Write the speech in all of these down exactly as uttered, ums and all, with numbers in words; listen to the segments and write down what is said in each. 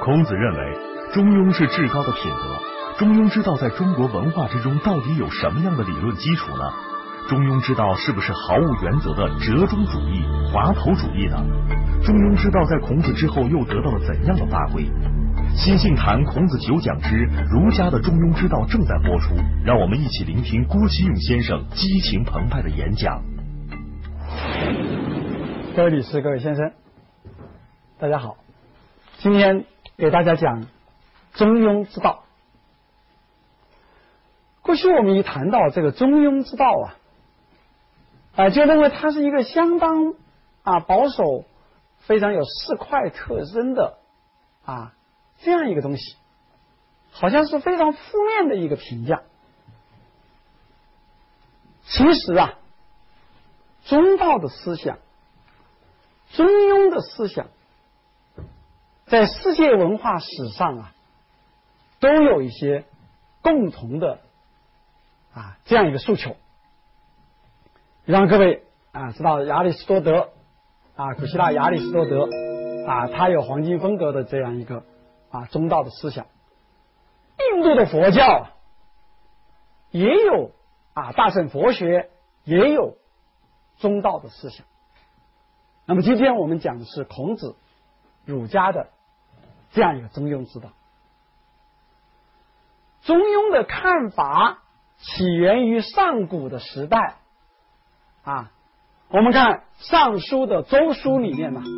孔子认为中庸是至高的品德。中庸之道在中国文化之中到底有什么样的理论基础呢？中庸之道是不是毫无原则的折中主义、滑头主义呢？中庸之道在孔子之后又得到了怎样的发挥？新信谈孔子九讲之儒家的中庸之道正在播出，让我们一起聆听郭其勇先生激情澎湃的演讲。 各位女士、各位先生，大家好，今天给大家讲中庸之道。过去我们一谈到这个中庸之道啊，啊、呃，就认为它是一个相当啊保守、非常有市侩特征的啊这样一个东西，好像是非常负面的一个评价。其实啊，中道的思想、中庸的思想，在世界文化史上啊，都有一些共同的啊这样一个诉求。让各位啊知道亚里士多德啊，古希腊亚里士多德啊，他有黄金风格的这样一个啊中道的思想。印度的佛教也有啊大乘佛学也有中道的思想。那么今天我们讲的是孔子儒家的这样一个中庸之道。中庸的看法起源于上古的时代啊，我们看尚书的周书里面呢，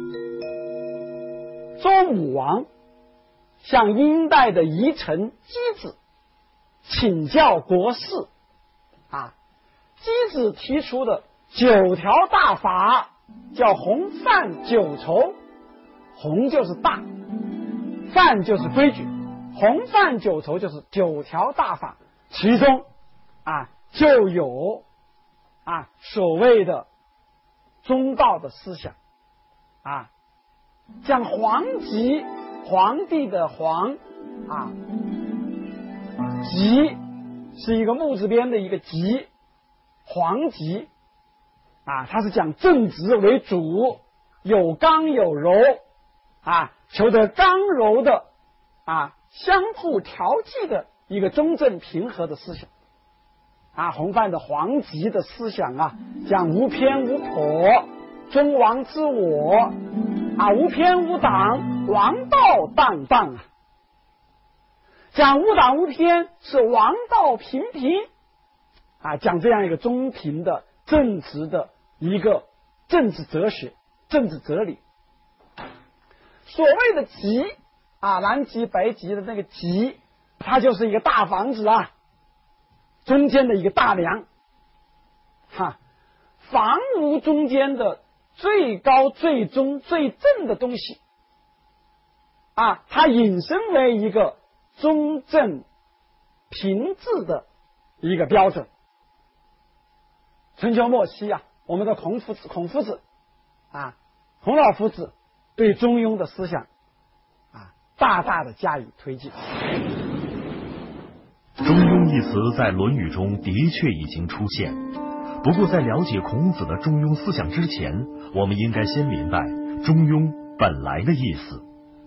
周武王向殷代的遗臣箕子请教国事啊，箕子提出的九条大法叫洪范九畴，洪就是大，范就是规矩，洪范九畴就是九条大法，其中啊就有啊所谓的中道的思想啊，讲皇极，皇帝的皇啊，极是一个木字边的一个极，皇极啊，它是讲正直为主，有刚有柔啊，求得刚柔的啊相互调剂的一个中正平和的思想啊。洪范的皇极的思想啊，讲无偏无颇，中王之我啊，无偏无党，王道荡荡啊。讲无党无偏是王道平平啊，讲这样一个中平的正直的一个政治哲学、政治哲理。所谓的极啊，南极北极的那个极，它就是一个大房子啊，中间的一个大梁哈，房屋中间的最高最中最正的东西啊，它引申为一个中正平治的一个标准。春秋末期啊，我们的孔夫子孔夫子啊，孔老夫子对中庸的思想啊大大的加以推进。 中庸一词在《论语》中的确已经出现，不过在了解孔子的中庸思想之前，我们应该先明白中庸本来的意思。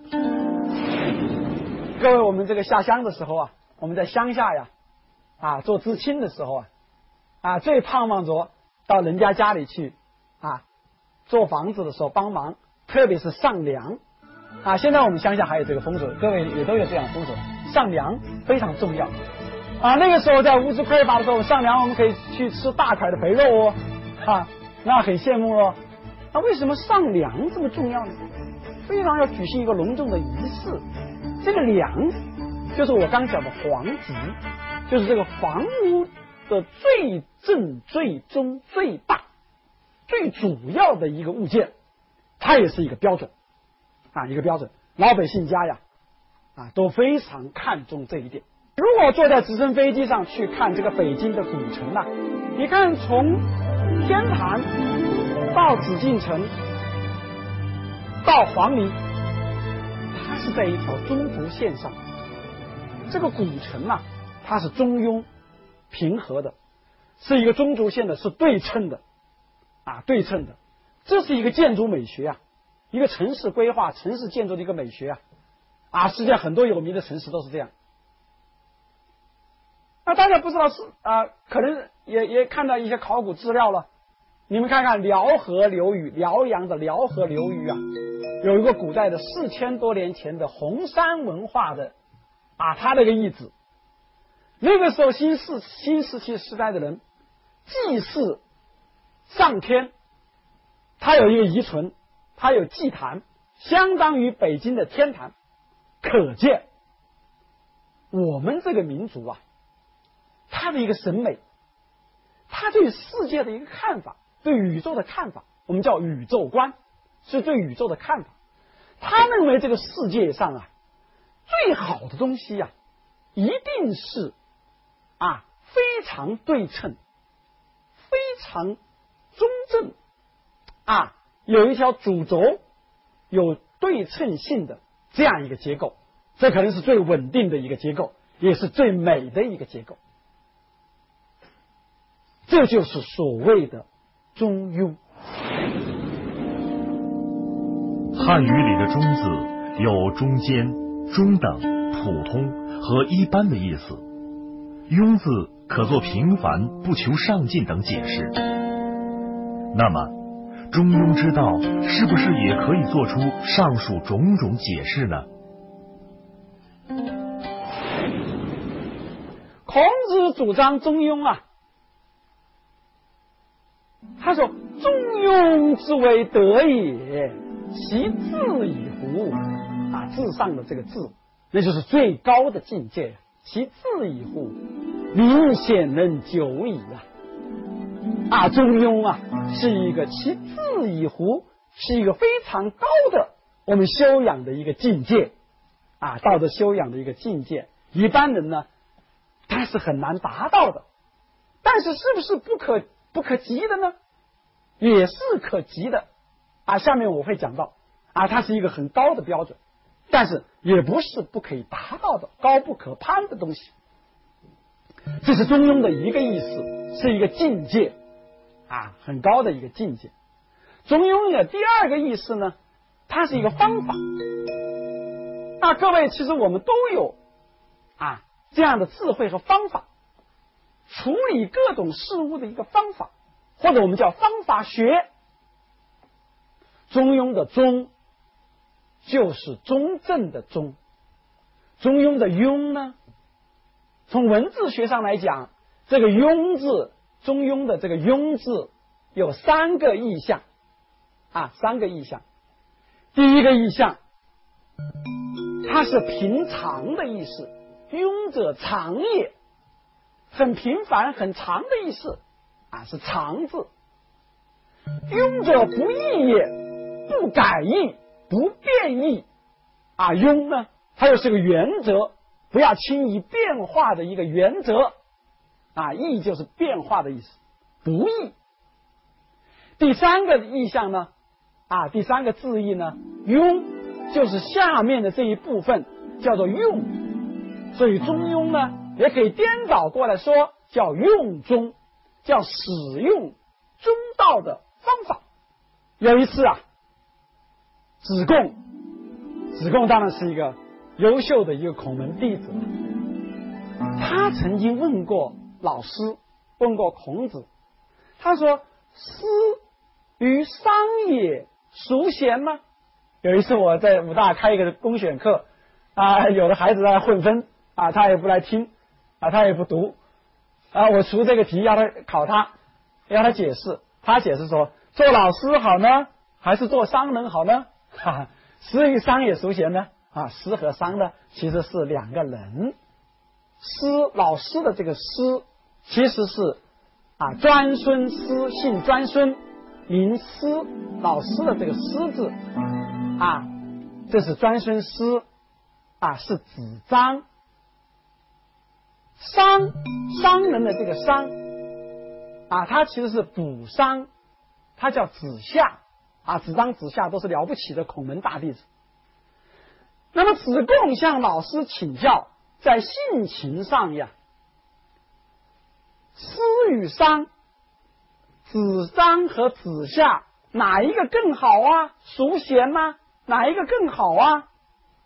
各位，我们这个下乡的时候啊，我们在乡下呀啊做知青的时候啊啊最盼望着到人家家里去啊做房子的时候帮忙，特别是上梁啊。现在我们乡下还有这个风俗，各位也都有这样的风俗，上梁非常重要啊。那个时候在物质匮乏的时候，上梁我们可以去吃大块的肥肉哦啊，那很羡慕哦。那为什么上梁这么重要呢？非常要举行一个隆重的仪式。这个梁就是我刚讲的皇极，就是这个房屋的最正最中最大最主要的一个物件，它也是一个标准啊，一个标准。老百姓家呀啊都非常看重这一点。如果坐在直升飞机上去看这个北京的古城啊，你看从天坛到紫禁城到皇陵，它是在一条中轴线上。这个古城啊，它是中庸平和的，是一个中轴线的，是对称的啊，对称的。这是一个建筑美学啊，一个城市规划、城市建筑的一个美学啊。 啊，世界很多有名的城市都是这样。那大家不知道是啊，可能也也看到一些考古资料了。你们看看辽河流域，辽阳的辽河流域啊，有一个古代的四千多年前的红山文化的啊，它那个遗址。那个时候新世新石器时代的人祭祀上天，它有一个遗存，它有祭坛，相当于北京的天坛。可见我们这个民族啊，他的一个审美，他对世界的一个看法，对宇宙的看法，我们叫宇宙观，是对宇宙的看法。他认为这个世界上啊，最好的东西啊，一定是啊非常对称，非常中正啊，有一条主轴，有对称性的这样一个结构，这可能是最稳定的一个结构，也是最美的一个结构。这就是所谓的中庸。 汉语里的中字有中间、中等、普通和一般的意思，庸字可作平凡、不求上进等解释。那么中庸之道是不是也可以做出上述种种解释呢？ 孔子主张中庸啊，他说中庸之为德也，其至矣乎啊，至上的这个至，那就是最高的境界，其至矣乎，明显能久矣啊！啊，中庸啊，是一个其至矣乎，是一个非常高的我们修养的一个境界啊，道德修养的一个境界。一般人呢，他是很难达到的，但是是不是不可不可及的呢？也是可及的啊。下面我会讲到啊，它是一个很高的标准，但是也不是不可以达到的，高不可攀的东西。这是中庸的一个意思，是一个境界啊，很高的一个境界。中庸的第二个意思呢，它是一个方法。那各位，其实我们都有啊这样的智慧和方法，处理各种事物的一个方法，或者我们叫方法学。中庸的中就是中正的中，中庸的庸呢，从文字学上来讲，这个庸字，中庸的这个庸字有三个意象啊，三个意象。第一个意象，它是平常的意思，庸者常也，很平凡很长的意思啊，是常字。庸者不易也，不改易，不变易啊。庸呢，它又是个原则，不要轻易变化的一个原则啊。易就是变化的意思，不易。第三个意象呢啊，第三个字义呢，庸就是下面的这一部分叫做用，所以中庸呢也可以颠倒过来说，叫用中，叫使用中道的方法。有一次啊，子贡，子贡当然是一个优秀的一个孔门弟子，他曾经问过老师，问过孔子，他说：“师于商也孰贤吗？”有一次我在武大开一个公选课啊，有的孩子在混分啊，他也不来听啊，他也不读啊，我出这个题要他考他，要他解释，他解释说，做老师好呢，还是做商人好呢？哈哈，师与商也孰贤呢？啊，师和商呢其实是两个人，师老师的这个师其实是啊专孙师，姓专孙，名师，老师的这个师字啊，这是专孙师啊，是子张。商商人的这个商啊，他其实是补商，他叫子夏啊，子张子夏都是了不起的孔门大弟子。那么子贡向老师请教，在性情上呀，师与商，子张和子夏哪一个更好啊？孰贤吗？哪一个更好啊？在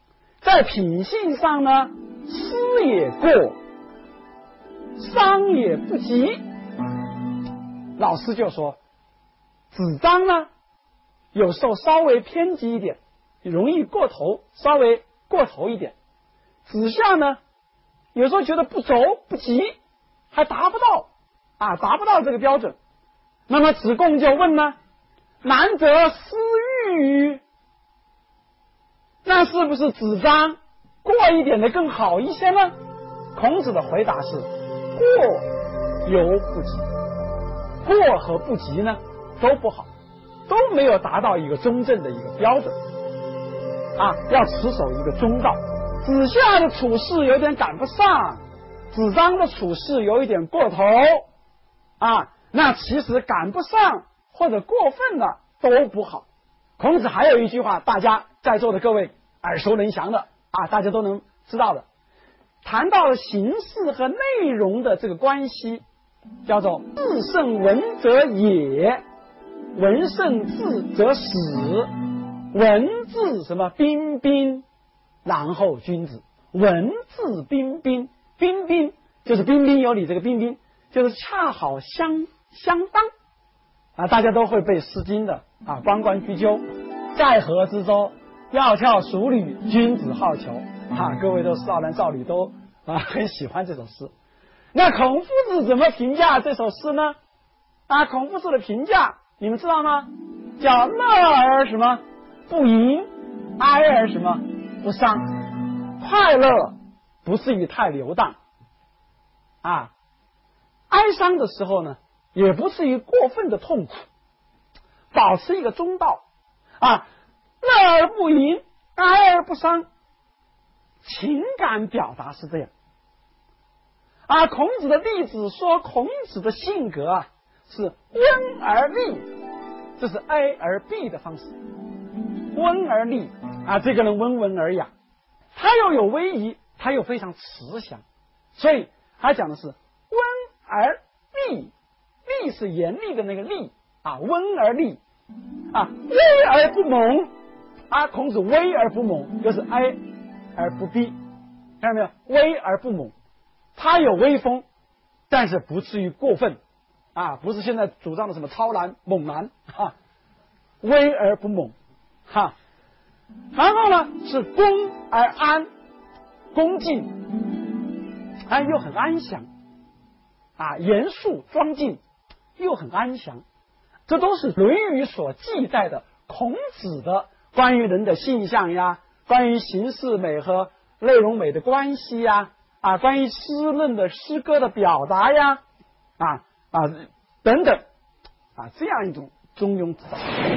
在品性上呢，失也过，伤也不及。老师就说，子张呢，有时候稍微偏激一点，容易过头，稍微过头一点。子夏呢，有时候觉得不轴不及，还达不到啊，达不到这个标准。那么子贡就问呢，难则思欲，那是不是子张过一点的更好一些呢？孔子的回答是，过犹不及。过和不及呢都不好，都没有达到一个中正的一个标准啊，要持守一个中道。子夏的处事有点赶不上，子张的处事有一点过头啊，那其实赶不上或者过分了都不好。孔子还有一句话，大家在座的各位耳熟能详的啊，大家都能知道的，谈到了形式和内容的这个关系，叫做字胜文则野，文胜字则史，文字什么彬彬，然后君子。文字彬彬，彬彬就是彬彬有礼，这个彬彬就是恰好相相当啊，大家都会背诗经的啊，关关雎鸠，在河之洲，窈窕淑女，君子好逑啊，各位都少男少女都啊很喜欢这首诗。那孔夫子怎么评价这首诗呢？啊，孔夫子的评价你们知道吗？叫乐而什么不淫，哀而什么不伤。快乐不至于太流荡啊，哀伤的时候呢，也不至于过分的痛苦，保持一个中道啊，乐而不淫，哀而不伤。情感表达是这样啊。孔子的弟子说，孔子的性格啊是温而立，这是 A 而 B 的方式，温而立啊，这个人温文尔雅，他又有威仪，他又非常慈祥，所以他讲的是温而立，立是严厉的那个厉啊，温而立啊，威而不猛啊，孔子威而不猛，就是哀而不逼，看到没有？威而不猛，他有威风，但是不至于过分啊，不是现在主张的什么超男猛男哈，威而不猛哈。然后呢是恭而安，恭敬，哎又很安详啊，严肃庄敬又很安详，这都是《论语》所记载的孔子的关于人的性相呀，关于形式美和内容美的关系呀，啊，关于诗论的诗歌的表达呀，啊啊等等啊，这样一种中庸之道。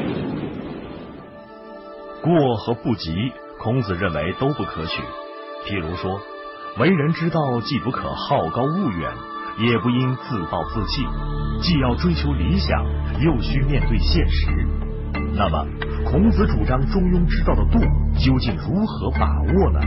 过和不及，孔子认为都不可取。譬如说，为人之道既不可好高骛远，也不应自暴自弃，既要追求理想，又需面对现实。那么孔子主张中庸之道的度究竟如何把握呢？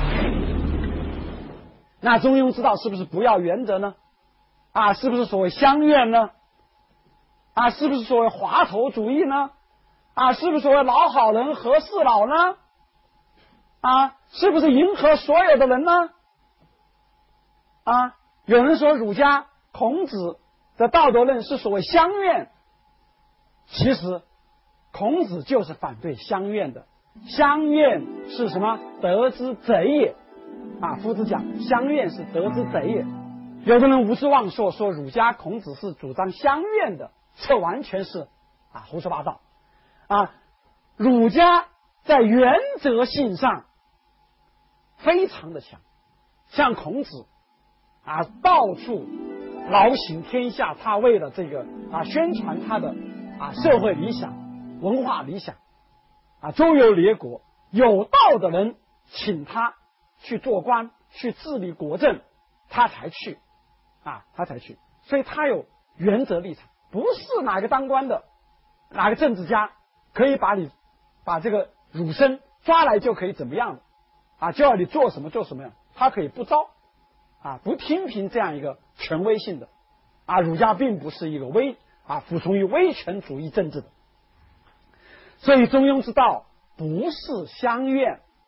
那中庸之道是不是不要原则呢？啊，是不是所谓乡愿呢？啊，是不是所谓滑头主义呢？啊，是不是所谓老好人和事佬呢？啊，是不是迎合所有的人呢？啊，有人说儒家孔子的道德论是所谓乡愿，其实孔子就是反对乡愿的。乡愿是什么？德之贼也啊！夫子讲乡愿是德之贼也。有的人无知妄说，说儒家孔子是主张乡愿的，这完全是啊胡说八道啊！儒家在原则性上非常的强，像孔子啊，到处劳行天下，他为了这个啊宣传他的啊社会理想、文化理想啊，周游列国，有道的人请他去做官、去治理国政，他才去啊，他才去。所以他有原则立场，不是哪个当官的、哪个政治家可以把你把这个儒生抓来就可以怎么样啊，就要你做什么做什么样，他可以不招啊，不听凭这样一个权威性的啊。儒家并不是一个威啊服从于威权主义政治的，所以中庸之道不是乡愿，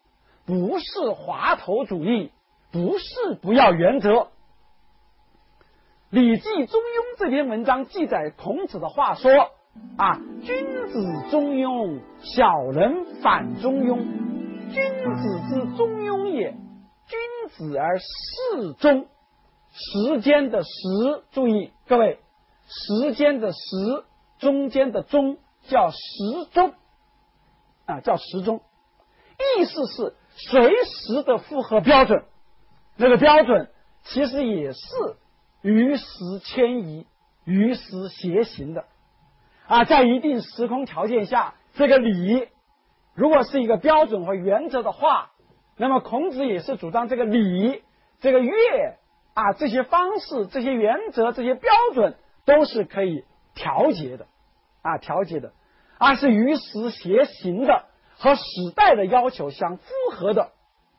不是滑头主义，不是不要原则。《礼记·中庸》这篇文章记载孔子的话说啊，君子中庸，小人反中庸。君子之中庸也，君子而事中。时间的时，注意各位，时间的时，中间的中叫时中啊，叫时中，意思是随时的符合标准。那个标准其实也是与时迁移、与时偕行的啊，在一定时空条件下，这个礼如果是一个标准和原则的话，那么孔子也是主张这个礼、这个乐啊，这些方式、这些原则、这些标准都是可以调节的啊，调节的，而是与时偕行的，和时代的要求相符合的。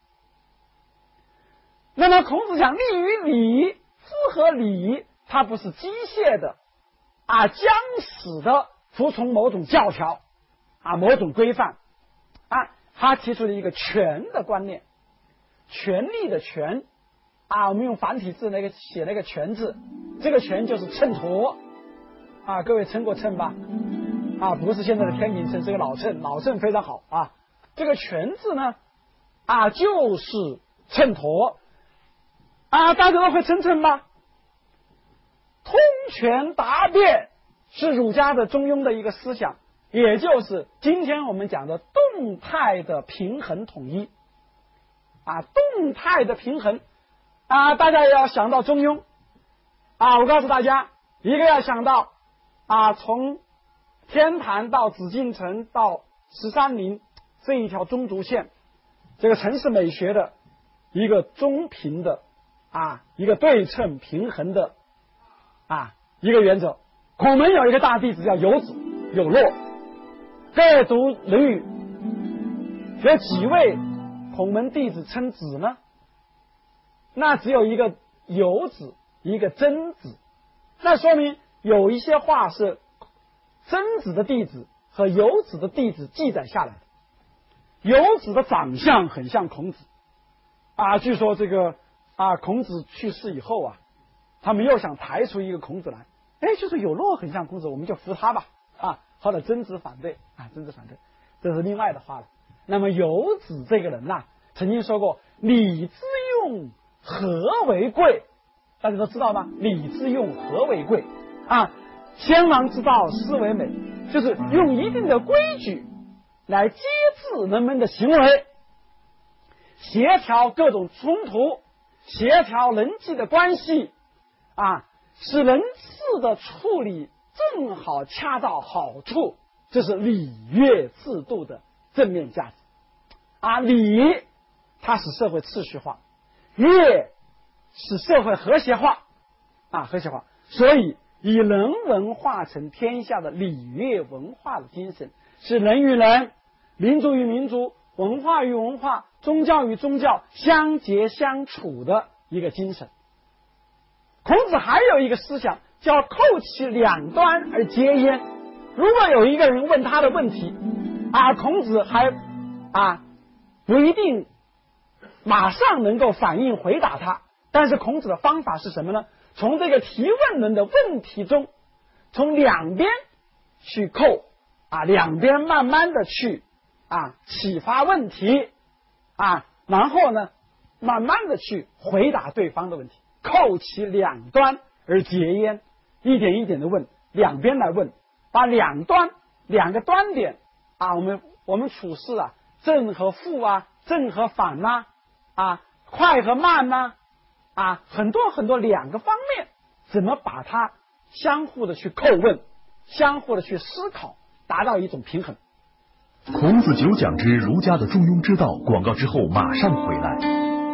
那么孔子讲立于礼，符合礼，它不是机械的啊，将死的服从某种教条啊，某种规范啊，他提出了一个权的观念，权力的权啊，我们用繁体字那个写那个权字，这个权就是秤砣啊，各位称过秤吧？啊，不是现在的天平秤，是个老秤，老秤非常好啊。这个权字呢啊，就是秤砣啊，大家都会称称吗？通权达变是儒家的中庸的一个思想，也就是今天我们讲的动态的平衡统一啊，动态的平衡啊，大家也要想到中庸啊。我告诉大家，一个要想到啊，从天坛到紫禁城到十三陵这一条中轴线，这个城市美学的一个中平的啊，一个对称平衡的啊一个原则。孔门有一个大弟子叫有子有洛，各位读《论语》，有几位孔门弟子称子呢？那只有一个有子，一个曾子。那说明有一些话是曾子的弟子和有子的弟子记载下来的。有子的长相很像孔子啊，据说这个啊，孔子去世以后啊，他们又想抬出一个孔子来，哎，就是有洛很像孔子，我们就服他吧啊。后来曾子反对啊，曾子反对，这是另外的话了。那么有子这个人呐、啊，曾经说过：“礼之用，和为贵。”大家都知道吗？礼之用，和为贵啊。先王之道，斯为美，就是用一定的规矩来节制人们的行为，协调各种冲突，协调人际的关系啊，使人事的处理正好恰到好处，这是礼乐制度的正面价值啊。礼它使社会秩序化，乐使社会和谐化啊，和谐化。所以以人文化成天下的礼乐文化的精神，是人与人、民族与民族、文化与文化、宗教与宗教相结相处的一个精神。孔子还有一个思想叫扣其两端而结焉。如果有一个人问他的问题啊，孔子还啊不一定马上能够反应回答他，但是孔子的方法是什么呢？从这个提问人的问题中，从两边去扣啊，两边慢慢的去啊启发问题啊，然后呢慢慢的去回答对方的问题，扣其两端而结焉，一点一点的问，两边来问，把两端两个端点啊，我们我们处事啊，正和负啊，正和反呐 啊, 啊，快和慢呐 啊, 啊，很多很多两个方面，怎么把它相互的去叩问，相互的去思考，达到一种平衡。 孔子九讲之儒家的中庸之道，广告之后马上回来。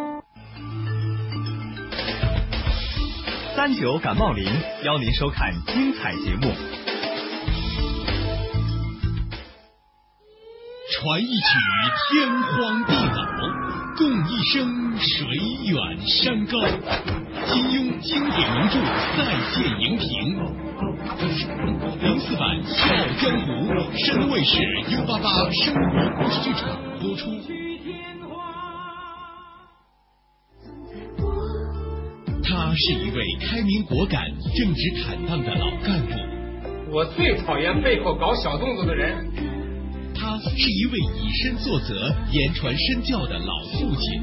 三九感冒灵邀您收看精彩节目。 传一曲天荒地老，共一生水远山高。金庸经典名著再现荧屏，零四版《笑傲江湖》深卫视 U 八八生活故事剧场播出。 是一位开明果敢、正直坦荡的老干部。 我最讨厌背后搞小动作的人。 他是一位以身作则、言传身教的老父亲。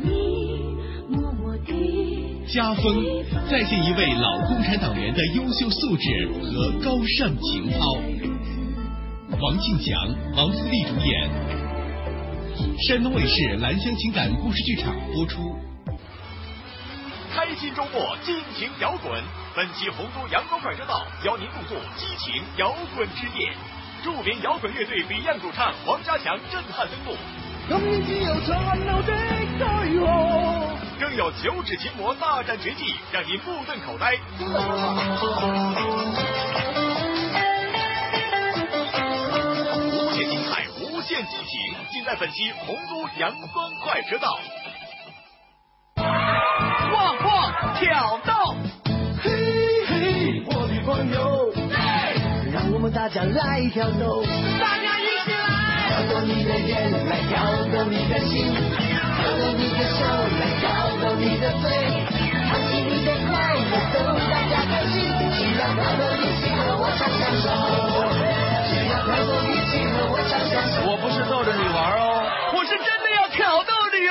家风再现一位老共产党员的优秀素质和高尚情操。王庆强、王思丽主演，山东卫视兰香情感故事剧场播出。 开心周末，尽情摇滚。本期洪都阳光快车道邀您入座激情摇滚之夜，著名摇滚乐队 Beyond 主唱黄家强震撼登陆。 今年只有殘留的軀殼， 更有九指琴魔大展絕技，讓您目瞪口呆。無限精彩，無限激情，盡在本期洪都陽光快車道。旺旺挑逗， 嘿嘿，我的朋友，讓我們大家來挑逗，大家一起來，挑逗你的眼，來挑逗你的心，挑逗你的手，來挑逗你的嘴，開心你的快樂，逗大家開心，只要挑逗一起和我唱相聲，只要挑逗一起和我唱相聲。 我不是逗着你玩哦，我是真的要挑逗你哦。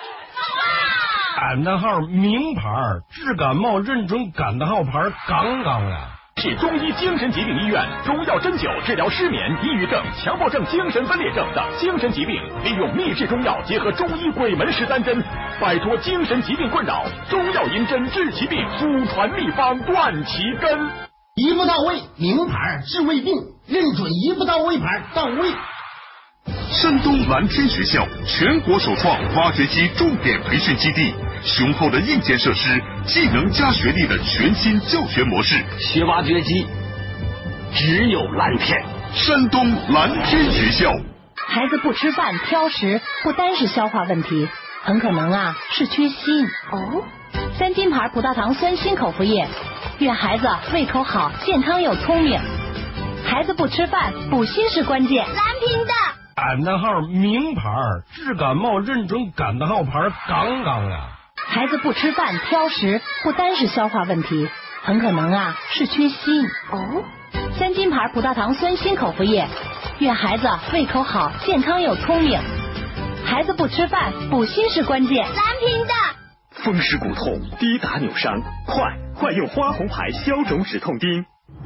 感叹號名牌，治感冒認準感叹號牌杠杠啊！ 是中醫精神疾病醫院，中藥針灸治療失眠、抑鬱症、強迫症、精神分裂症等精神疾病，利用秘製中藥結合中醫鬼門十三針，擺脫精神疾病困擾。中藥銀針治其病，祖傳秘方斷其根。 一步到位，名牌治胃病，認準一步到位牌到位。 山東藍天學校全國首創挖掘機重點培訓基地，雄厚的硬件設施，技能加學歷的全新教學模式。 學挖掘機只有藍天。 山東藍天學校。 孩子不吃飯挑食，不單是消化問題，很可能啊是缺鋅。哦，三金牌葡萄糖酸鋅口服液，願孩子胃口好，健康又聰明。孩子不吃飯，補鋅是關鍵。藍瓶的。 感叹號名牌，治感冒認準感叹號牌杠杠啊！ 孩子不吃飯挑食，不單是消化問題，很可能啊是缺鋅。哦，三金牌葡萄糖酸鋅口服液，願孩子胃口好，健康又聰明。孩子不吃飯，補鋅是關鍵。藍瓶的。 風濕骨痛、跌打扭傷，快快用花紅牌消腫止痛釘。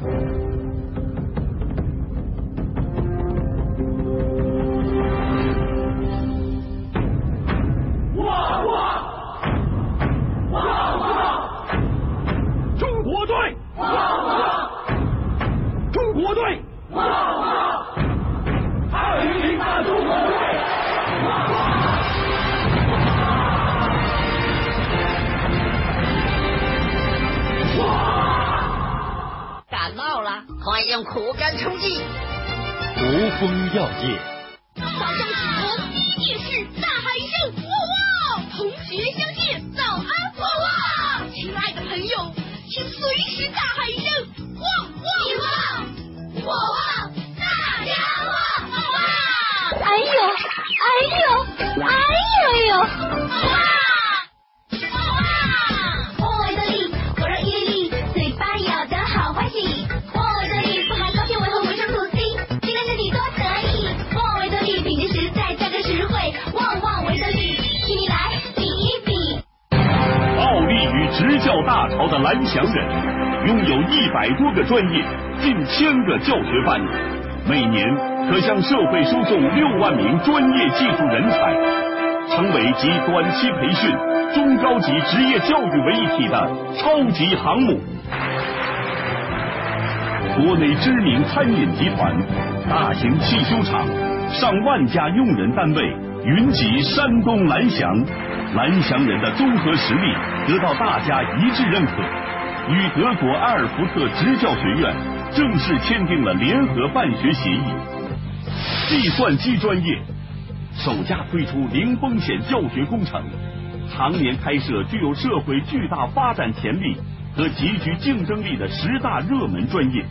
快用苦干冲剂！ 毒蜂药液。 华中启蒙夜市大海胜，哇哇！同学相见，早安，哇哇！亲爱的朋友，请随时大海胜，哇哇哇！我旺，大家旺，哇哇！ 哎呦，哎呦，哎呦呦！ 哇哇！我为的力，果然毅力，嘴巴咬得好欢喜。 执教大潮的蓝翔人，拥有一百多个专业，近千个教学班，每年可向社会输送六万名专业技术人才，成为集短期培训、中高级职业教育为一体的超级航母。国内知名餐饮集团、大型汽修厂、上万家用人单位云集山东蓝翔。蓝翔人的综合实力得到大家一致认可，与德国阿尔福特职教学院正式签订了联合办学协议。计算机专业首家推出零风险教学工程，常年开设具有社会巨大发展潜力和极具竞争力的十大热门专业。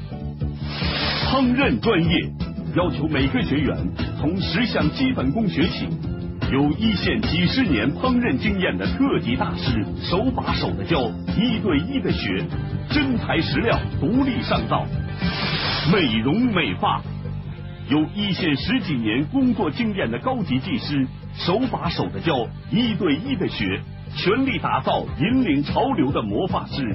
烹饪专业要求每个学员从十项基本功学起， 有一线几十年烹饪经验的特级大师，手把手的教，一对一的学，真材实料，独立上灶。美容美发，有一线十几年工作经验的高级技师，手把手的教，一对一的学，全力打造引领潮流的魔法师。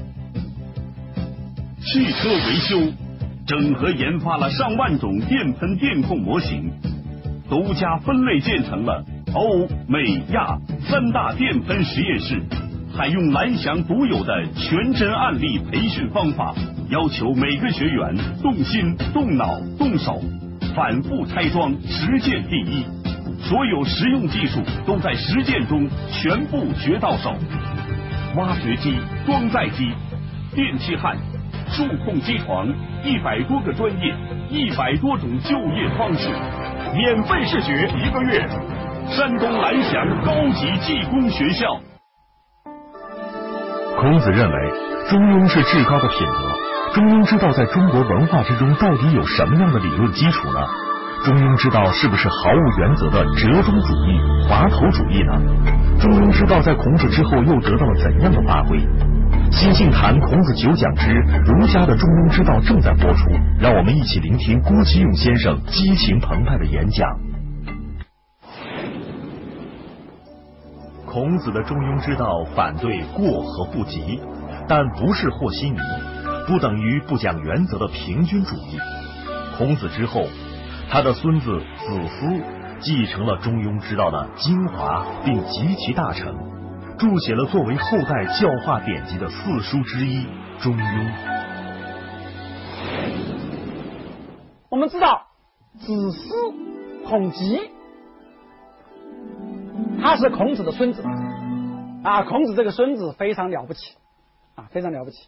汽车维修，整合研发了上万种电喷电控模型，独家分类建成了欧美亚三大电喷实验室，采用蓝翔独有的全真案例培训方法，要求每个学员动心、动脑、动手，反复拆装，实践第一。所有实用技术都在实践中全部学到手。挖掘机、装载机、电气焊、数控机床，一百多个专业，一百多种就业方式，免费试学一个月。山东蓝翔高级技工学校。 孔子认为中庸是至高的品德。中庸之道在中国文化之中到底有什么样的理论基础呢？中庸之道是不是毫无原则的折中主义、滑头主义呢？中庸之道在孔子之后又得到了怎样的发挥？新信谈孔子九讲之儒家的中庸之道正在播出，让我们一起聆听郭其勇先生激情澎湃的演讲。孔子的中庸之道反对过和不及，但不是和稀泥，不等于不讲原则的平均主义。孔子之后，他的孙子子思继承了中庸之道的精华，并极其大成，著写了作为后代教化典籍的四书之一《中庸》。 我们知道子思、孔伋，他是孔子的孙子啊，孔子这个孙子非常了不起啊，非常了不起。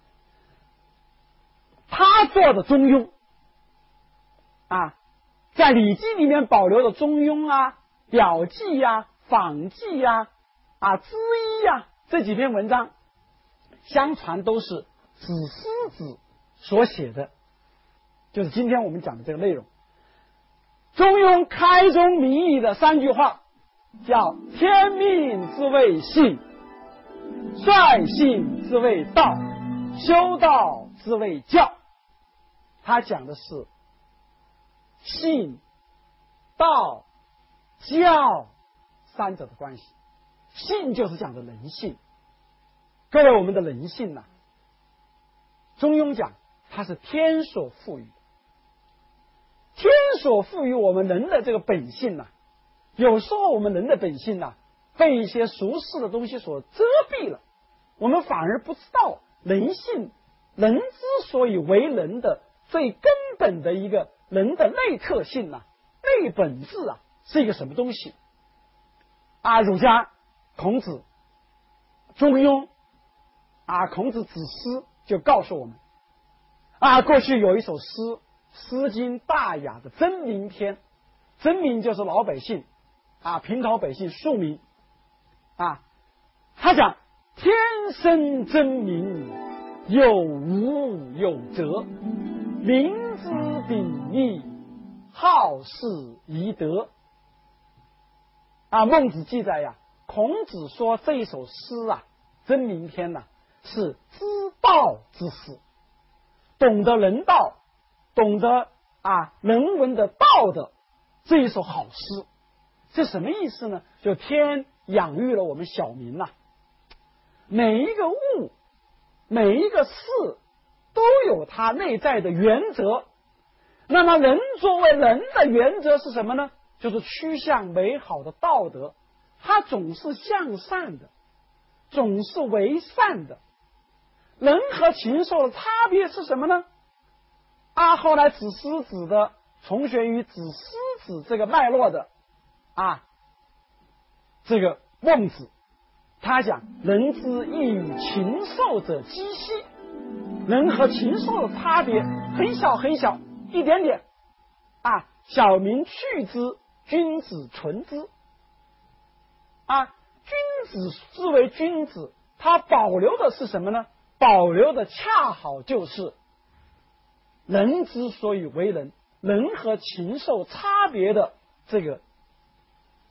他做的中庸啊，在《礼记》里面保留的中庸啊、表记呀、啊、坊记呀、啊、啊资一呀、啊、这几篇文章，相传都是子思子所写的，就是今天我们讲的这个内容。中庸开宗明义的三句话，叫天命之谓性，率性之谓道，修道之谓教。他讲的是性、道、教三者的关系。性就是讲的人性，各位，我们的人性呐、啊，中庸讲它是天所赋予的，天所赋予我们人的这个本性呐、啊，有时候我们人的本性呐、啊，被一些俗世的东西所遮蔽了，我们反而不知道人性，人之所以为人的最根本的一个人的内特性呐、啊，内本质啊，是一个什么东西啊？儒家孔子、中庸啊，孔子子思就告诉我们啊，过去有一首诗，《诗经·大雅》的真民篇，真民就是老百姓啊，平头百姓庶民啊，他讲天生真民，有无有则，民之秉义，好事宜德啊。孟子记载呀，孔子说这一首诗啊，真民篇呐、啊，是知道之诗，懂得人道，懂得啊人文的道的这一首好诗。这什么意思呢？就天养育了我们小民呐、啊，每一个物，每一个事都有它内在的原则。那么人作为人的原则是什么呢？就是趋向美好的道德，它总是向善的，总是为善的。人和禽兽的差别是什么呢？啊，后来子思子的从学于子思子这个脉络的啊，这个孟子，他讲人之异于禽兽者几希，人和禽兽的差别很小很小，一点点啊，小民去之，君子存之啊。君子之为君子，他保留的是什么呢？保留的恰好就是人之所以为人，人和禽兽差别的这个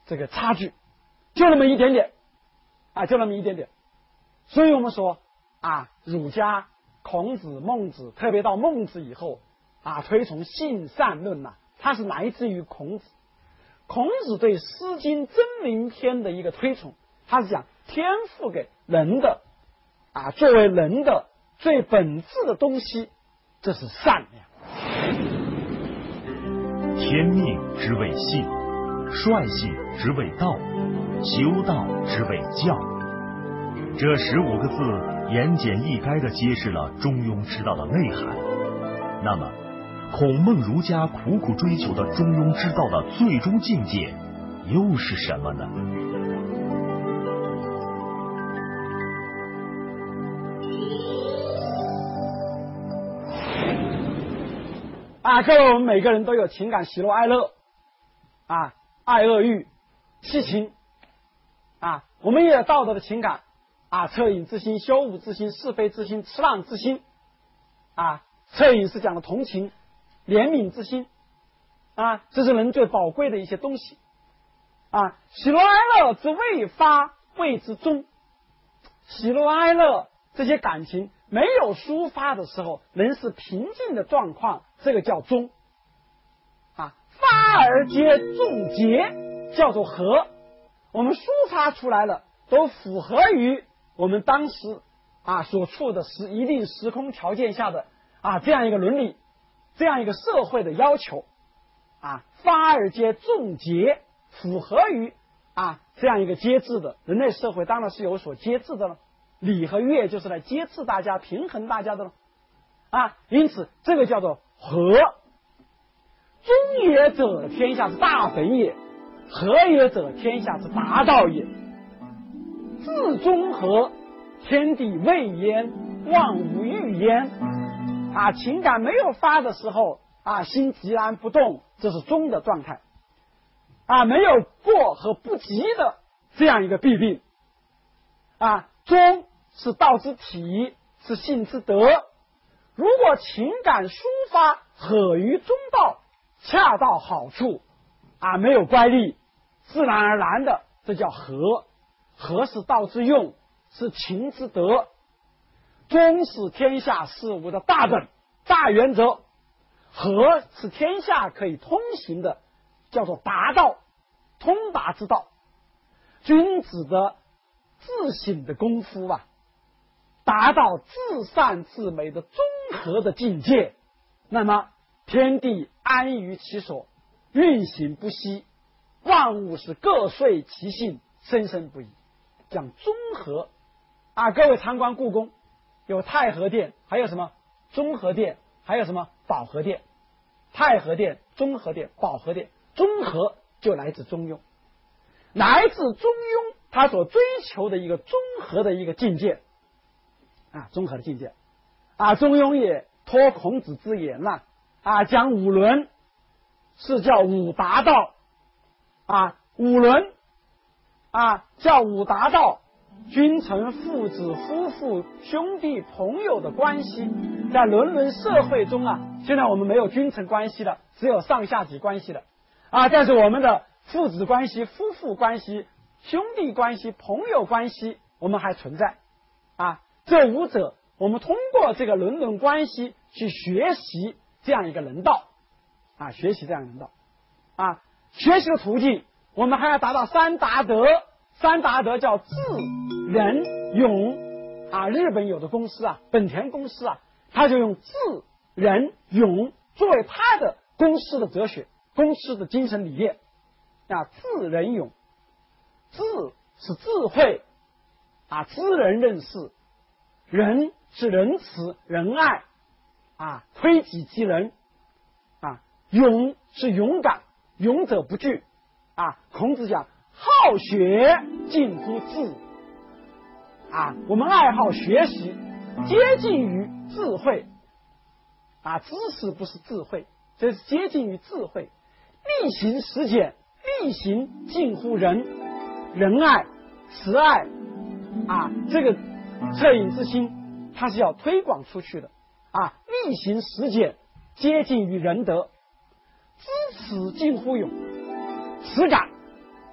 这个差距，就那么一点点啊，就那么一点点。所以我们说啊，儒家、孔子、孟子，特别到孟子以后啊，推崇性善论呐、啊，它是来自于孔子。孔子对《诗经·真名篇》的一个推崇，他是讲天赋给人的啊，作为人的最本质的东西，这是善良。 天命之谓性，率性之谓道，修道之谓教。这十五个字言简意赅地揭示了中庸之道的内涵。那么孔孟儒家苦苦追求的中庸之道的最终境界又是什么呢？ 啊，各位，我们每个人都有情感，喜怒哀乐，啊，爱恶欲七情，啊，我们也有道德的情感，啊，恻隐之心、羞恶之心、是非之心、痴浪之心，啊，恻隐是讲的同情、怜悯之心，啊，这是人最宝贵的一些东西，啊，喜怒哀乐之未发，谓之中。喜怒哀乐这些感情没有抒发的时候，人是平静的状况，这个叫中。啊，发而皆众结，叫做和。我们抒发出来了，都符合于我们当时啊所处的时一定时空条件下的啊这样一个伦理，这样一个社会的要求。啊，发而皆众节，符合于啊这样一个节制的人类社会，当然是有所节制的了。礼和乐就是来节制大家、平衡大家的了。啊，因此这个叫做和。中也者，天下之大本也；和也者，天下之达道也。自中和，天地未焉，万物欲焉。啊，情感没有发的时候，啊，心寂然不动，这是中的状态。啊，没有过和不及的这样一个弊病。啊，中是道之体，是性之德。如果情感抒发合于中道，恰到好处，啊，没有乖戾，自然而然的，这叫和。和是道之用，是情之德。中是天下事物的大本、大原则。和是天下可以通行的，叫做达道，通达之道。君子的自省的功夫啊，达到至善至美的综合的境界，那么天地安于其所，运行不息，万物是各遂其性，生生不已。讲综合啊，各位参观故宫，有太和殿，还有什么中和殿，还有什么保和殿。太和殿、中和殿、保和殿，综合就来自中庸，来自中庸他所追求的一个综合的一个境界啊，综合的境界啊。中庸也托孔子之言呐啊，讲五伦是叫五达道啊，五伦啊叫五达道，君臣、父子、夫妇、兄弟、朋友的关系，在伦伦社会中啊，现在我们没有君臣关系了，只有上下级关系了啊。但是我们的父子关系、夫妇关系、兄弟关系、朋友关系，我们还存在啊。这五者，我们通过这个伦伦关系去学习这样一个人道啊，学习这样人道啊。学习的途径，我们还要达到三达德。三达德叫智、仁、勇啊。日本有的公司啊，本田公司啊，他就用智、仁、勇作为他的公司的哲学、公司的精神理念啊。智、仁、勇，智是智慧啊，知人认事；仁是仁慈、仁爱啊，推己及人啊；勇是勇敢，勇者不惧啊。孔子讲好学近乎智啊，我们爱好学习，接近于智慧啊。知识不是智慧，这是接近于智慧。力行实践，力行近乎仁，仁爱、慈爱啊，这个恻隐之心，它是要推广出去的啊。力行实践，接近于仁德，知耻近乎勇，耻感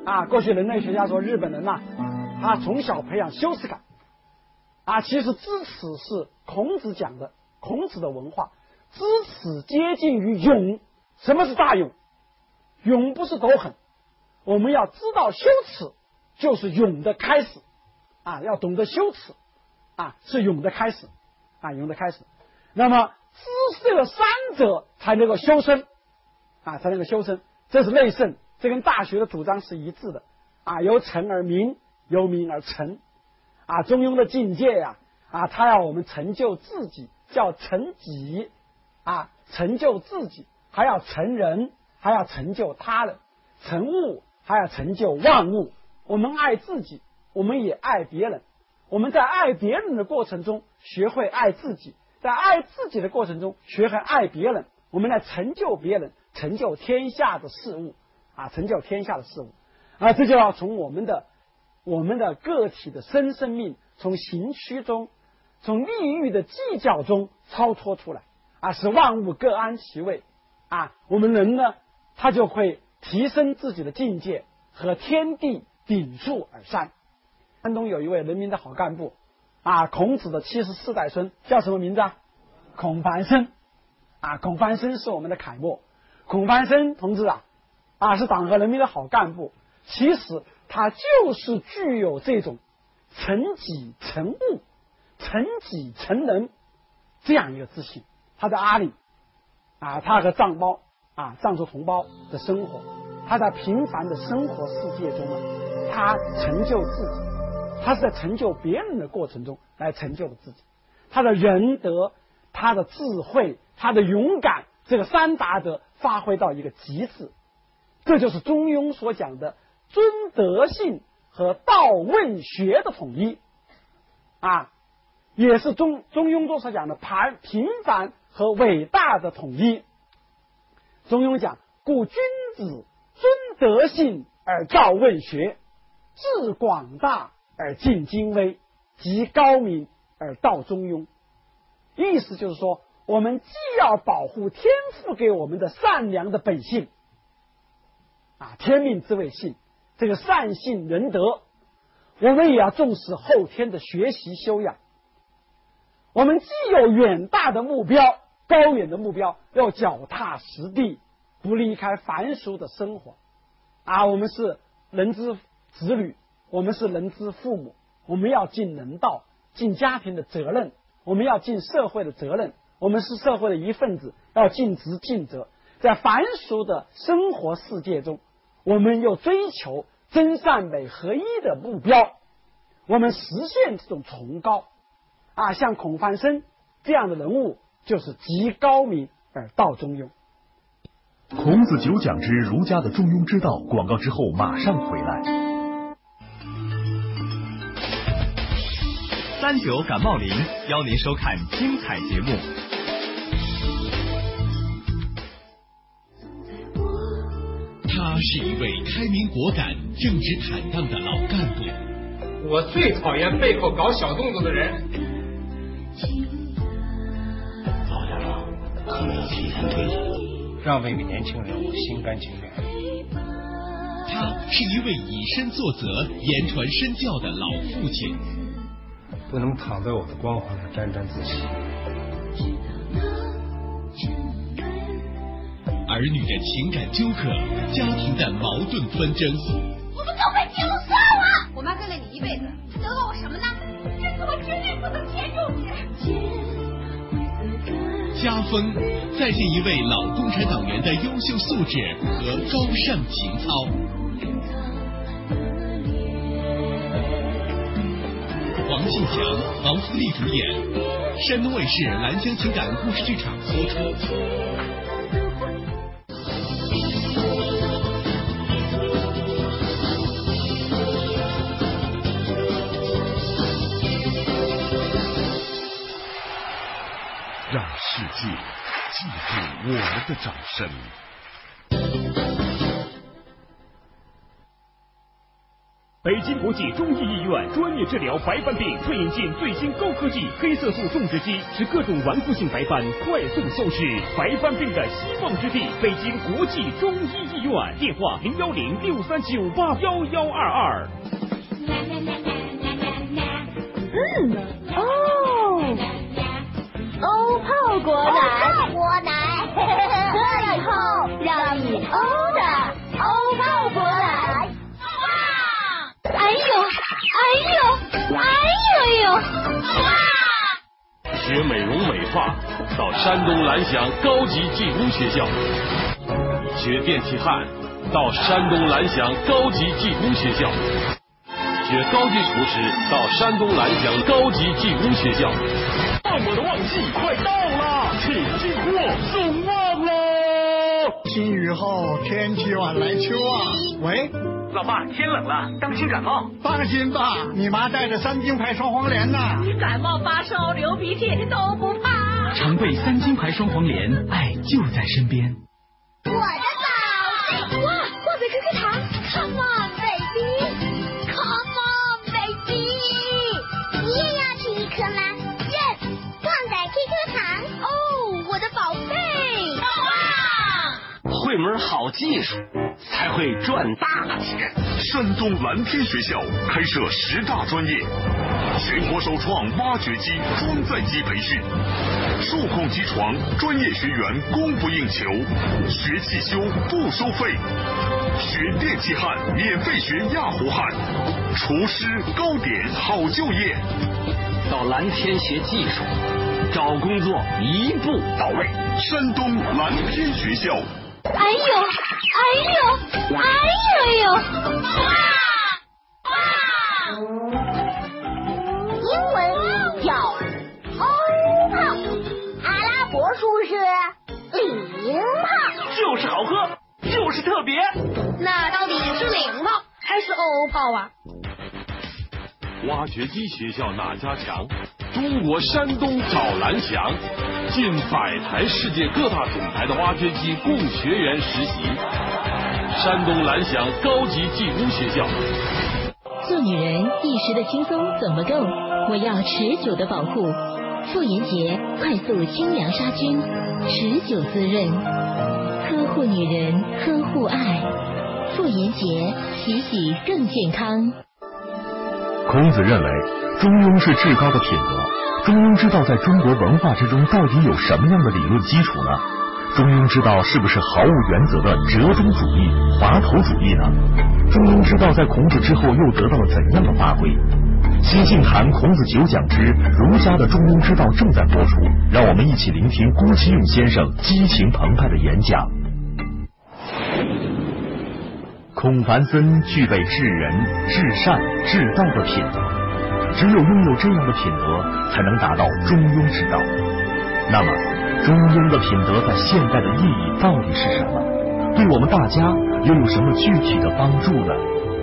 啊，过去人类学家说日本人呐、啊，他从小培养羞耻感啊，其实知耻是孔子讲的，孔子的文化，知耻接近于勇。什么是大勇？勇不是斗狠，我们要知道羞耻就是勇的开始啊，要懂得羞耻啊，是勇的开始啊，勇的开始。那么知这个三者才能够修身啊，才能够修身，这是内圣，这跟大学的主张是一致的啊，由诚而明，由明而诚啊。中庸的境界呀 啊, 啊，他要我们成就自己，叫成己啊，成就自己，还要成人，还要成就他人，成物还要成就万物。我们爱自己，我们也爱别人，我们在爱别人的过程中学会爱自己，在爱自己的过程中学会爱别人，我们来成就别人，成就天下的事物啊，成就天下的事物啊，这就要从我们的我们的个体的生生命，从行区中，从利欲的计较中超脱出来啊，使万物各安其位啊，我们人呢，他就会提升自己的境界，和天地秉烛而山。山东有一位人民的好干部啊，孔子的七十四代孙，叫什么名字啊？孔繁森啊，孔繁森是我们的楷模。孔繁森同志啊，啊是党和人民的好干部，其实他就是具有这种成己成物、成己成人这样一个自信。他在阿里啊，他和藏胞啊藏族同胞的生活，他在平凡的生活世界中啊，他成就自己，他是在成就别人的过程中来成就了自己。他的仁德，他的智慧，他的勇敢，这个三达德发挥到一个极致，这就是中庸所讲的尊德性和道问学的统一啊，也是中中庸中所讲的盘平凡和伟大的统一。中庸讲，故君子尊德性而道问学，致广大而尽精微，极高明而道中庸。意思就是说，我们既要保护天赋给我们的善良的本性啊，天命之谓性，这个善性仁德，我们也要重视后天的学习修养。我们既有远大的目标，高远的目标，要脚踏实地，不离开凡俗的生活啊。我们是人之子女，我们是人之父母，我们要尽人道，尽家庭的责任，我们要尽社会的责任，我们是社会的一份子，要尽职尽责。在凡俗的生活世界中，我们又追求真善美合一的目标，我们实现这种崇高啊，像孔繁森这样的人物，就是极高明而道中庸。 孔子九讲之儒家的中庸之道，广告之后马上回来。 三九感冒灵邀您收看精彩节目。 他是一位开明果敢、正直坦荡的老干部。 我最讨厌背后搞小动作的人。 老点了，可能要提前退休， 让位给年轻人，我心甘情愿。 他是一位以身作则、言传身教的老父亲。 不能躺在我的光环上沾沾自喜。 儿女的情感纠葛，家庭的矛盾纷争。 我们都快结了婚了！我妈跟了你一辈子，得了我什么呢？这次我绝对不能迁就你。 家风再现一位老共产党员的优秀素质和高尚情操。王庆祥、王福利主演，山东卫视兰香情感故事剧场播出。 让世界记住我们的掌声。 北京国际中医医院专业治疗白斑病，特引进最新高科技黑色素种植机，使各种顽固性白斑快速消失。白斑病的希望之地，北京国际中医医院，电话零幺零六三九八幺幺二二。 嗯，哦，欧泡果奶， 泡果奶， 喝了以后让你欧的欧泡果奶。 哎呦，哎呦，哎呦呦！哇！ 学美容美发到山东蓝翔高级技工学校，学电气焊到山东蓝翔高级技工学校，学高级厨师到山东蓝翔高级技工学校。 旺我的旺季快到了，请进货送旺喽！ 新雨后天气晚来秋啊，喂。 老爸，天冷了，当心感冒。 放心吧，你妈带着三金牌双黄连呢。 你感冒发烧流鼻涕都不怕。 常备三金牌双黄连，爱就在身边。 我的宝贝，哇，忘嘴可可糖 ，Come on baby，Come on baby， 你也要吃一颗吗？yes， 旺仔 K Q 糖，哦，我的宝贝。 哇，会门好技术。才会赚大钱。 山东蓝天学校开设十大专业，全国首创挖掘机装载机培训，数控机床专业学员供不应求，学汽修不收费，学电气焊免费学压糊焊，厨师糕点好就业。 到蓝天学技术，找工作一步到位。 山东蓝天学校。 哎呦，哎呦，哎呦呦！哇哇！英文叫欧泡，阿拉伯数是零泡， 就是好喝，就是特别。 那到底是零泡还是欧泡啊？ 挖掘机学校哪家强？中国山东找蓝翔，近百台世界各大品牌的挖掘机供学员实习。山东蓝翔高级技工学校。 做女人一时的轻松怎么够？我要持久的保护。妇炎洁快速清凉杀菌，持久滋润，呵护女人，呵护爱。妇炎洁，洗洗更健康。 孔子认为中庸是至高的品德。中庸之道在中国文化之中到底有什么样的理论基础呢？中庸之道是不是毫无原则的折中主义、滑头主义呢？中庸之道在孔子之后又得到了怎样的发挥？新晋谈孔子九讲之儒家的中庸之道正在播出，让我们一起聆听郭其勇先生激情澎湃的演讲。孔繁森具备治人、治善、治道的品德，只有拥有这样的品德，才能达到中庸之道。那么，中庸的品德在现代的意义到底是什么？对我们大家又有什么具体的帮助呢？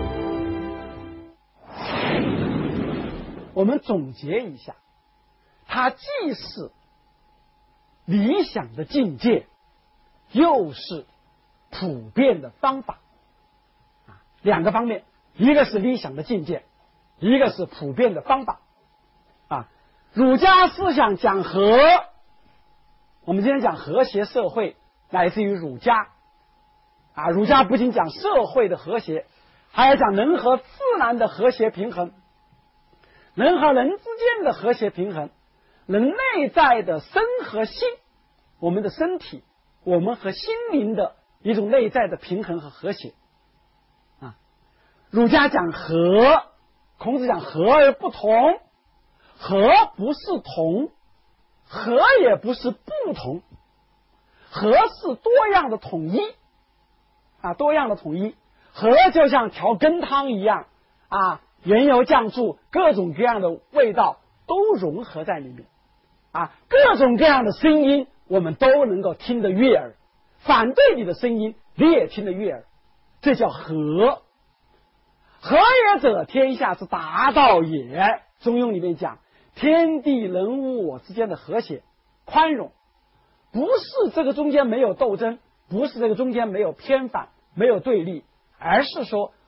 我们总结一下，它既是理想的境界，又是普遍的方法。两个方面，一个是理想的境界，一个是普遍的方法。啊，儒家思想讲和，我们今天讲和谐社会，来自于儒家。啊，儒家不仅讲社会的和谐，还要讲人和自然的和谐平衡，人和人之间的和谐平衡，人内在的身和心，我们的身体，我们和心灵的一种内在的平衡和和谐。儒家讲和，孔子讲和而不同，和不是同，和也不是不同，和是多样的统一啊，多样的统一。和就像调羹汤一样啊，盐油酱醋各种各样的味道都融合在里面啊，各种各样的声音我们都能够听得悦耳，反对你的声音你也听得悦耳，这叫和。和也者，天下之大道也。中庸里面讲，天地人物我之间的和谐、宽容，不是这个中间没有斗争，不是这个中间没有偏反、没有对立，而是说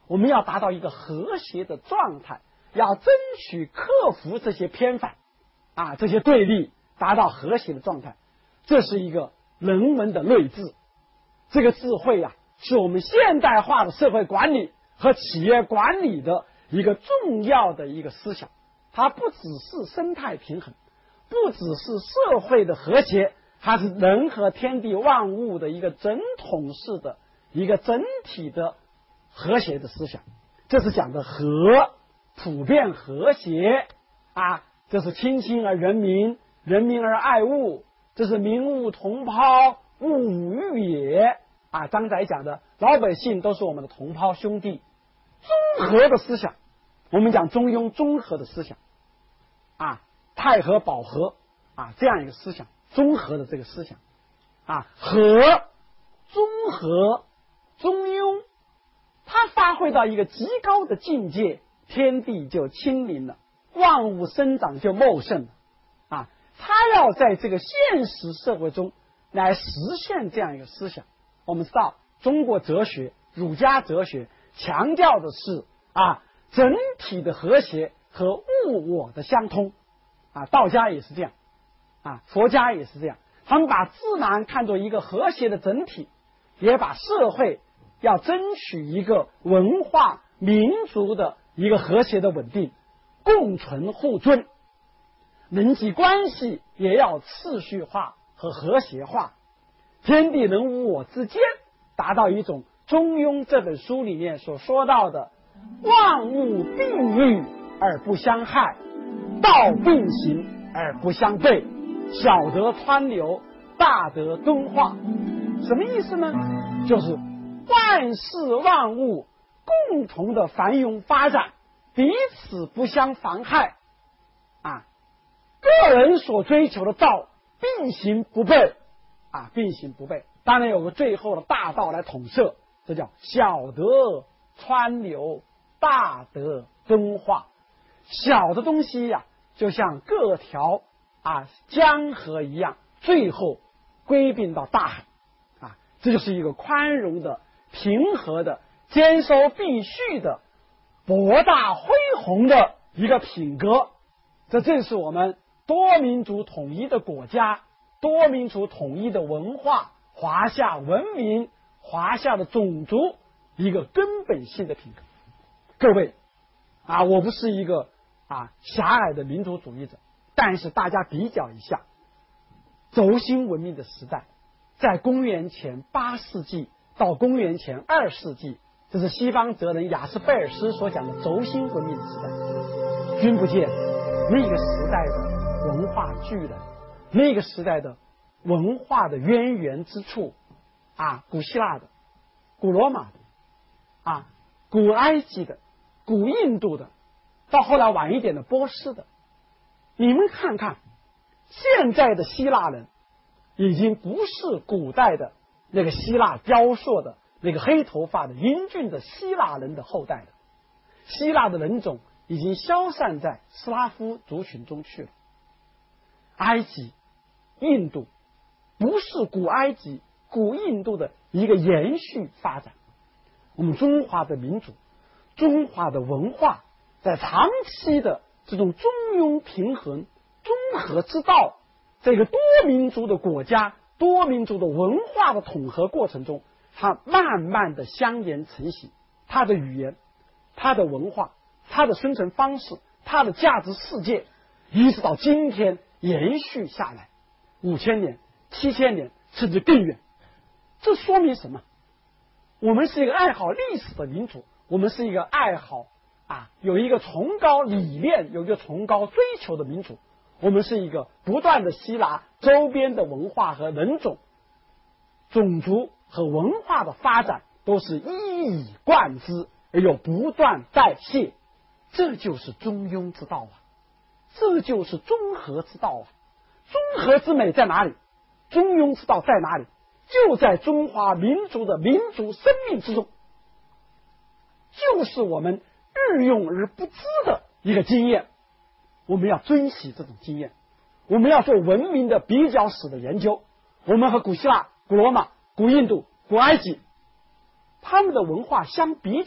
我们要达到一个和谐的状态，要争取克服这些偏反啊，这些对立，达到和谐的状态。这是一个人文的睿智。这个智慧啊，是我们现代化的社会管理和企业管理的一个重要的一个思想。它不只是生态平衡，不只是社会的和谐，它是人和天地万物的一个整统式的一个整体的和谐的思想。这是讲的和，普遍和谐啊，这是亲亲而人民，人民而爱物，这是民物同胞，物无欲也啊。张载讲的老百姓都是我们的同胞兄弟，综合的思想，我们讲中庸综合的思想啊，太和保和啊，这样一个思想，综合的这个思想啊，和综合中庸，它发挥到一个极高的境界，天地就清明了，万物生长就茂盛了啊。它要在这个现实社会中来实现这样一个思想。我们知道中国哲学，儒家哲学强调的是啊整体的和谐和物我的相通啊，道家也是这样啊，佛家也是这样，他们把自然看作一个和谐的整体，也把社会要争取一个文化民族的一个和谐的稳定，共存互尊，人际关系也要次序化和和谐化，天地人无我之间达到一种中庸这本书里面所说到的万物并育而不相害，道并行而不相悖，小德川流，大德敦化。什么意思呢？就是万事万物共同的繁荣发展，彼此不相妨害啊。个人所追求的道并行不悖啊，并行不悖。当然有个最后的大道来统摄，这叫小德川流，大德敦化。小的东西呀、啊，就像各条啊江河一样，最后归并到大海啊。这就是一个宽容的、平和的、兼收并蓄的、博大恢宏的一个品格。这正是我们多民族统一的国家、多民族统一的文化、华夏文明、华夏的种族一个根本性的品格。各位啊，我不是一个啊狭隘的民族主义者，但是大家比较一下，轴心文明的时代，在公元前八世纪到公元前二世纪，这是西方哲人雅斯贝尔斯所讲的轴心文明的时代，君不见那个时代的文化巨人，那个时代的文化的渊源之处啊，古希腊的、古罗马的啊、古埃及的、古印度的，到后来晚一点的波斯的。你们看看现在的希腊人已经不是古代的那个希腊雕塑的那个黑头发的英俊的希腊人的后代了，希腊的人种已经消散在斯拉夫族群中去了。埃及、印度不是古埃及、古印度的一个延续发展。我们中华的民族、中华的文化，在长期的这种中庸平衡、综合之道，这个多民族的国家、多民族的文化的统合过程中，它慢慢的相沿成型，它的语言、它的文化、它的生存方式、它的价值世界，一直到今天延续下来，五千年、七千年，甚至更远。这说明什么？我们是一个爱好历史的民族，我们是一个爱好啊，有一个崇高理念，有一个崇高追求的民族。我们是一个不断的吸纳周边的文化和人种、种族和文化的发展，都是一以贯之，而又不断代谢。这就是中庸之道啊，这就是综合之道啊。综合之美在哪里？中庸之道在哪里？就在中华民族的民族生命之中，就是我们日用而不知的一个经验。我们要珍惜这种经验，我们要做文明的比较史的研究。我们和古希腊、古罗马、古印度、古埃及他们的文化相比较，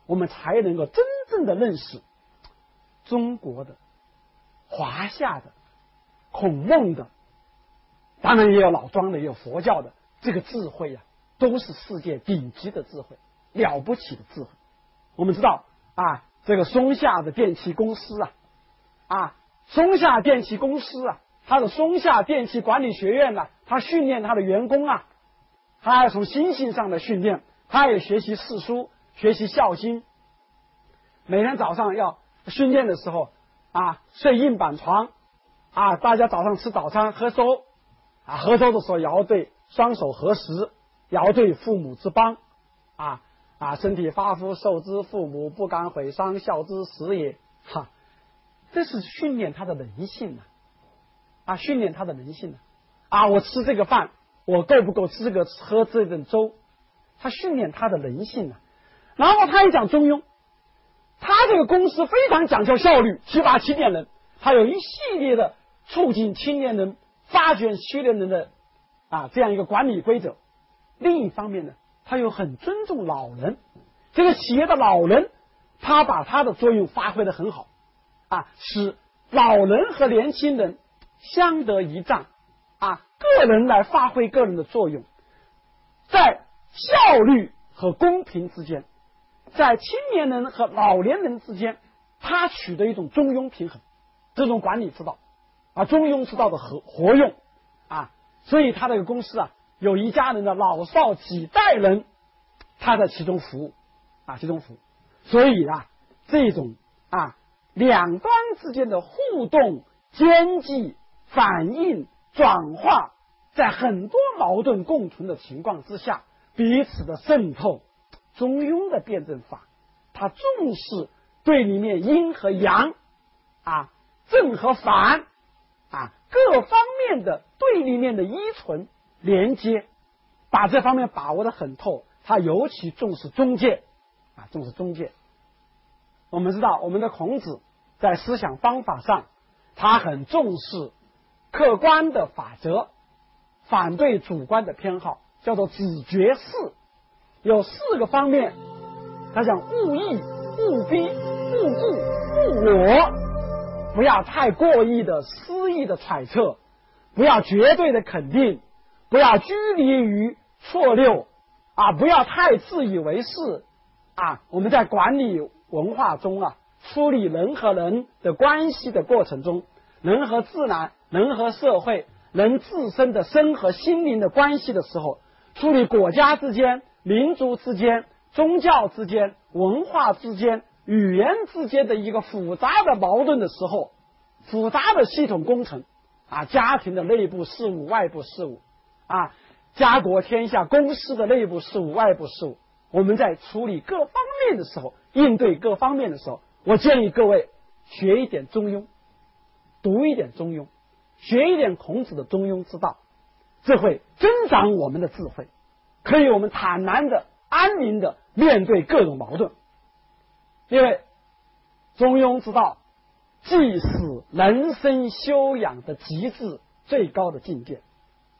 我们才能够真正的认识中国的、华夏的、孔孟的，当然也有老庄的，也有佛教的，这个智慧啊，都是世界顶级的智慧，了不起的智慧。我们知道啊，这个松下的电气公司啊，啊，松下电气公司啊，它的松下电气管理学院呢、啊，它训练它的员工啊，他要从心性上的训练，他也学习四书，学习孝心。每天早上要训练的时候啊，睡硬板床啊，大家早上吃早餐喝粥啊，喝粥的时候摇对双手合十，摇对父母之邦啊啊，身体发肤受之父母，不敢毁伤，孝之始也。哈，这是训练他的人性呢、啊，啊，训练他的人性呢、啊，啊，我吃这个饭，我够不够吃这个喝这顿粥？他训练他的人性呢、啊。然后他也讲中庸，他这个公司非常讲究效率，提拔青年人，还有一系列的促进青年人、发掘青年人的啊这样一个管理规则。另一方面呢，他又很尊重老人，这个企业的老人，他把他的作用发挥得很好啊，使老人和年轻人相得益彰啊，个人来发挥个人的作用，在效率和公平之间，在青年人和老年人之间，他取得一种中庸平衡，这种管理之道啊，中庸之道的活活用啊，所以他这个公司啊，有一家人的老少几代人，他在其中服务啊，其中服务，所以啊，这种啊两端之间的互动、间际、反应、转化，在很多矛盾共存的情况之下，彼此的渗透，中庸的辩证法，它重视对立面阴和阳啊，正和反啊，各方面的对立面的依存连接，把这方面把握得很透。他尤其重视中介啊，重视中介。我们知道，我们的孔子在思想方法上，他很重视客观的法则，反对主观的偏好，叫做子绝四，有四个方面。他讲勿义、勿逼、勿故、勿我，不要太过意的私意的揣测，不要绝对的肯定，不要拘泥于错漏啊，不要太自以为是啊。我们在管理文化中啊，处理人和人的关系的过程中，人和自然、人和社会、人自身的身和心灵的关系的时候，处理国家之间、民族之间、宗教之间、文化之间、语言之间的一个复杂的矛盾的时候，复杂的系统工程啊，家庭的内部事务、外部事务啊，家国天下公司的内部事务、外部事务，我们在处理各方面的时候，应对各方面的时候，我建议各位学一点中庸，读一点中庸，学一点孔子的中庸之道，这会增长我们的智慧，可以我们坦然的、安宁的面对各种矛盾。因为中庸之道既是人生修养的极致最高的境界，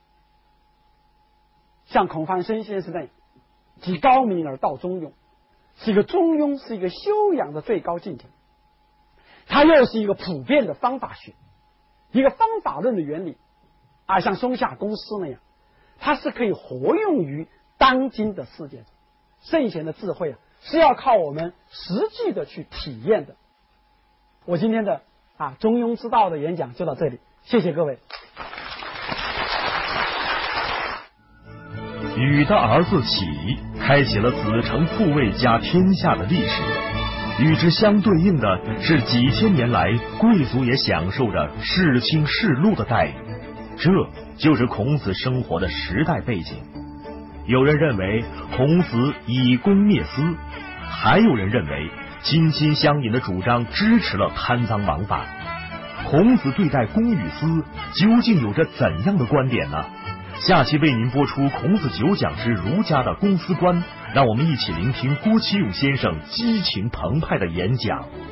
像孔繁森先生那样，极高明而道中庸，是一个中庸，是一个修养的最高境界。它又是一个普遍的方法学，一个方法论的原理啊，像松下公司那样，它是可以活用于当今的世界中。圣贤的智慧啊，是要靠我们实际的去体验的。我今天的啊中庸之道的演讲就到这里，谢谢各位。 禹的儿子启开启了子承父位家天下的历史，与之相对应的是几千年来贵族也享受着世卿世禄的待遇，这就是孔子生活的时代背景。有人认为孔子以公灭私，还有人认为心心相印的主张支持了贪赃枉法。孔子对待公与私究竟有着怎样的观点呢？下期为您播出孔子九讲之儒家的公私观，让我们一起聆听郭启勇先生激情澎湃的演讲。